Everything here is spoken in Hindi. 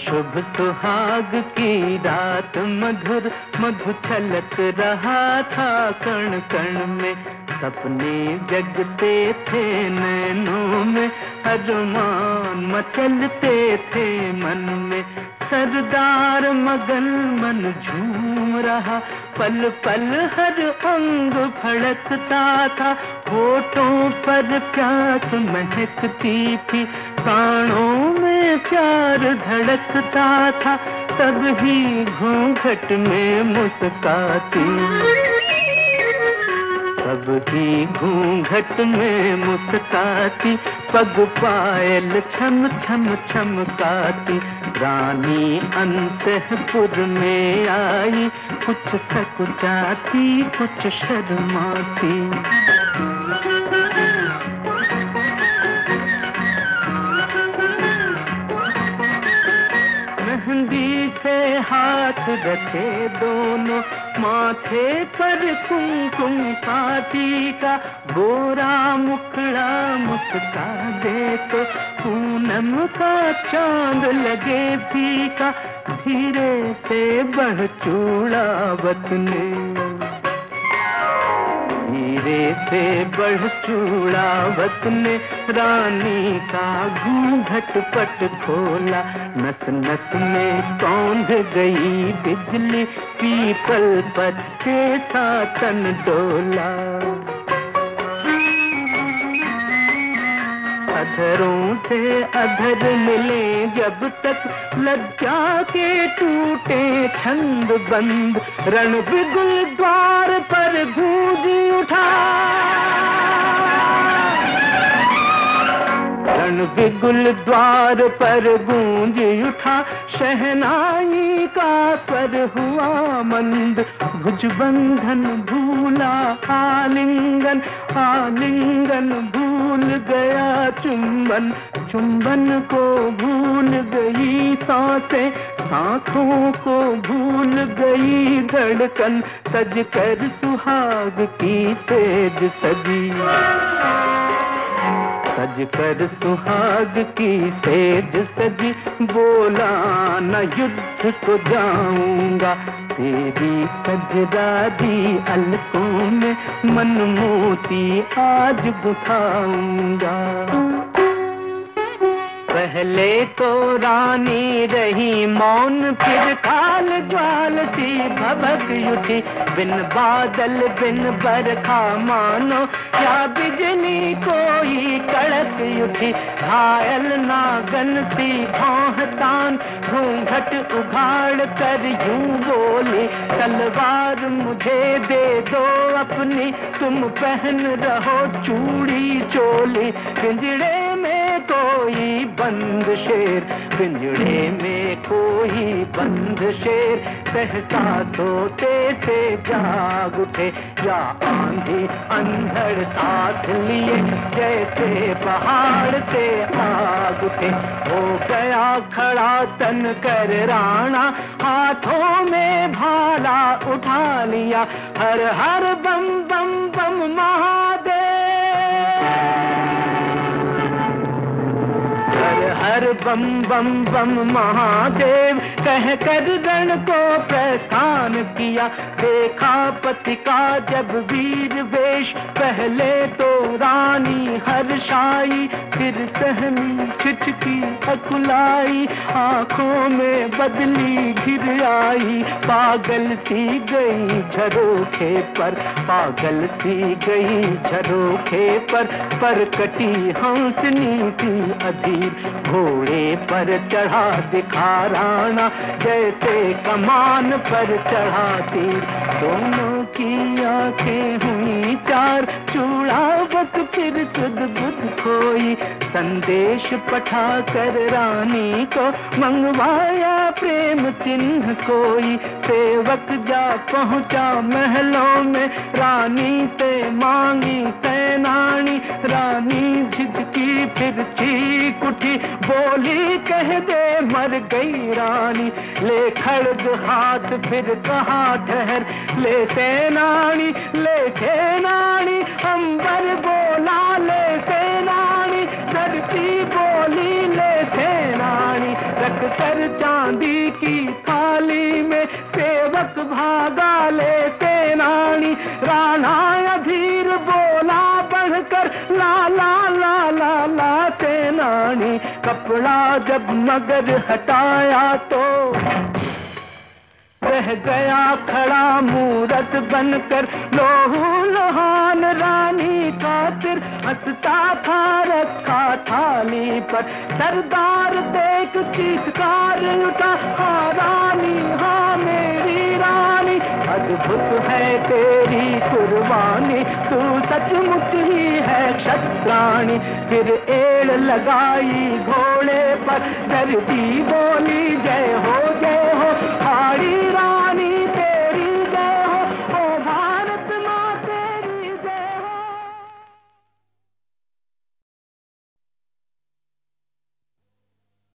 शुभ सुहाग की रात मधुर मधु छलक रहा था कण कण में, सपने जगते थे नैनों में, अरमान मचलते थे मन में। सरदार मगन मन झूम रहा, पल पल हर अंग फड़कता था, होठों पर प्यास महकती थी, प्राणों में प्यार धड़कता था, तब ही घूंघट में मुस्काती, तब ही घूंघट में मुस्काती, पग पायल छम छम छमकाती। रानी अंतःपुर में आई, कुछ सकुचाती कुछ शर्माती। मेहंदी से हाथ रचे दोनों, माथे पर कुमकुम साथी का, गोरा मुखड़ा मुस्का दे तो पूनम का चांद लगे फीका। धीरे से बढ़ चूड़ावत ने, धीरे से बढ़ चूड़ावत ने, रानी का घूंघट पट खोला। नस नस में कौंध गई बिजली, पीपल पत्ते सा तन डोला। अधरों से अधर मिले जब तक, लज्जा के टूटे छंद बंद, रण बिगुल द्वार पर गूंज उठा, रण बिगुल द्वार पर गूंज उठा। शहनाई का स्वर हुआ मंद, भुजबंधन भूला आलिंगन, आलिंगन भूल गया चुंबन, चुंबन को भूल गई सांसें, सांसों को भूल गई धड़कन। सज कर सुहाग की सेज सजी, सज कर सुहाग की सेज सजी, बोला न युद्ध को जाऊंगा, तेरी कजरारी अलकों में मन मोती आज बुझाऊंगा। पहले तो रानी रही मौन, फिर काल ज्वाल सी भभक उठी, बिन बादल बिन बरखा मानो, या बिजली कोई कड़क उठी। घायल नागन सी भौंहतान, घूंघट उघाड़ कर यूं बोली, तलवार मुझे दे दो अपनी, तुम पहन रहो चूड़ी चोली। पिंजड़े में कोई बंद शेर, पिंजड़े में कोई बंद शेर, सहसा सोते से जाग उठे, या आंधी अंधड़ साथ लिए, जैसे पहाड़ से आग उठे। हो गया खड़ा तन कर राणा, हाथों में भाला उठा लिया, हर हर बम बम बम महादेव, हर बम बम बम महादेव, कह कर रण को प्रस्थान किया। देखा पति का जब वीर वेश, पहले तो रानी हर्षाई, फिर सहमी छिटकी अकुलाई, आंखों में बदली घिर आई। पागल सी गई झरोखे पर, पागल सी गई झरोखे पर कटी हंसनी सी अधीर। घोड़े पर चढ़ा दिखा राणा, जैसे कमान पर चढ़ा तीर। दोनों की आंखें हुई चार, चूड़ावत फिर सुध बुध खोई। संदेश पठा कर रानी को मंगवाया प्रेम चिन्ह कोई। सेवक जा पहुंचा महलों में, रानी से मांगी सेनानी। रानी झिझकी फिर चीख उठी, बोली कह दे मर गई रानी। ले खड़ग हाथ फिर कहा ठहर, ले सेनानी ले सेनानी। अंबर बोला ले सेनानी, धरती बोली ले सेनानी। रख कर चांदी की थाली में सेवक भागा ले सेनानी। राणा अधीर बोला बढ़कर ला ला ला ला ला सेनानी। कपड़ा जब मगर हटाया तो रह गया खड़ा मूरत बनकर लोहू लोहान रानी का सिर हंसता था रखा थाली पर। सरदार देख चीखकार उठा, हाँ रानी हाँ मेरी रानी, अद्भुत है तेरी कुर्बानी, तू सचमुच ही है क्षत्राणी। फिर एड़ लगाई घोड़े पर, दर्दी बोला